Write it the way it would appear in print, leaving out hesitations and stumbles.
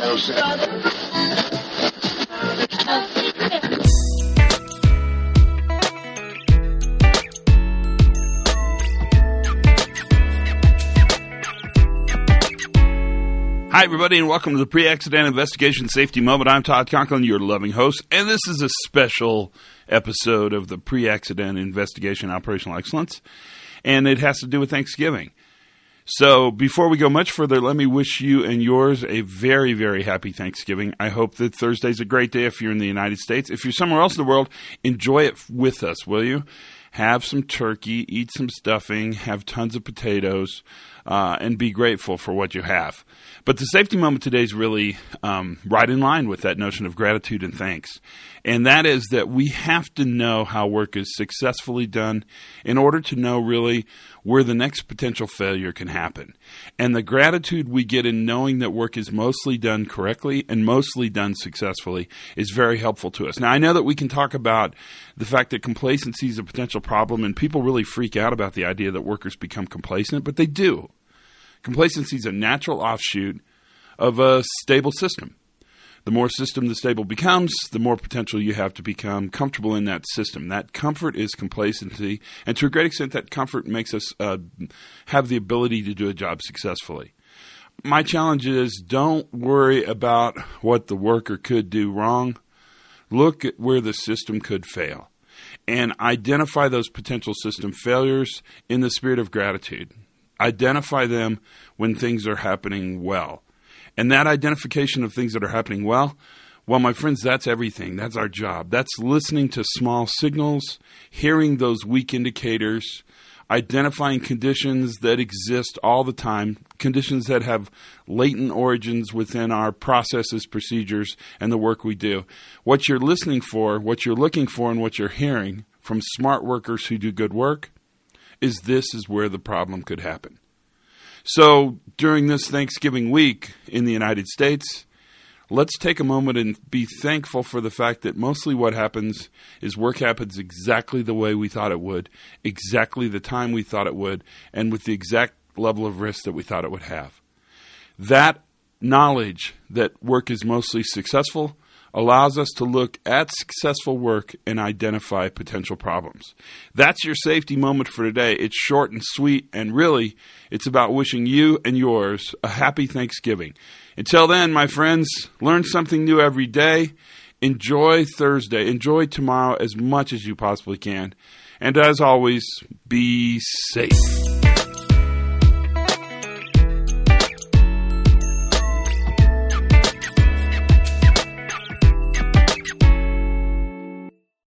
Hi, everybody, and welcome to the Pre-Accident Investigation Safety Moment. I'm Todd Conklin, your loving host, and this is a special episode of the Pre-Accident Investigation Operational Excellence, and it has to do with Thanksgiving. So before we go much further, let me wish you and yours a very, very happy Thanksgiving. I hope that Thursday's a great day if you're in the United States. If you're somewhere else in the world, enjoy it with us, will you? Have some turkey, eat some stuffing, have tons of potatoes, and be grateful for what you have. But the safety moment today is really right in line with that notion of gratitude and thanks. And that is that we have to know how work is successfully done in order to know really where the next potential failure can happen. And the gratitude we get in knowing that work is mostly done correctly and mostly done successfully is very helpful to us. Now, I know that we can talk about the fact that complacency is a potential problem, and people really freak out about the idea that workers become complacent, but they do. Complacency is a natural offshoot of a stable system. The more system the stable becomes, the more potential you have to become comfortable in that system. That comfort is complacency, and to a great extent, that comfort makes us have the ability to do a job successfully. My challenge is don't worry about what the worker could do wrong. Look at where the system could fail, and identify those potential system failures in the spirit of gratitude. Identify them when things are happening well. And that identification of things that are happening well, my friends, that's everything. That's our job. That's listening to small signals, hearing those weak indicators, identifying conditions that exist all the time, conditions that have latent origins within our processes, procedures, and the work we do. What you're listening for, what you're looking for, and what you're hearing from smart workers who do good work is this is where the problem could happen. So during this Thanksgiving week in the United States, let's take a moment and be thankful for the fact that mostly what happens is work happens exactly the way we thought it would, exactly the time we thought it would, and with the exact level of risk that we thought it would have. That knowledge that work is mostly successful allows us to look at successful work and identify potential problems. That's your safety moment for today. It's short and sweet, and really, it's about wishing you and yours a happy Thanksgiving. Until then, my friends, learn something new every day. Enjoy Thursday. Enjoy tomorrow as much as you possibly can. And as always, be safe.